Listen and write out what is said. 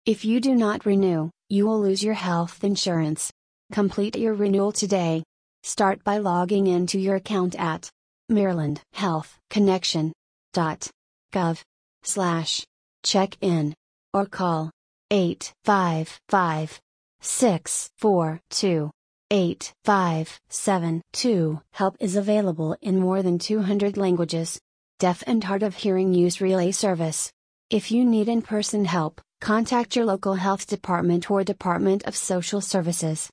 If you do not renew, you will lose your health insurance. Complete your renewal today. Start by logging into your account at marylandhealthconnection.gov/check-in or call 855-642-8572. Help is available in more than 200 languages. Deaf and hard of hearing use relay service. If you need in-person help, contact your local health department or Department of Social Services.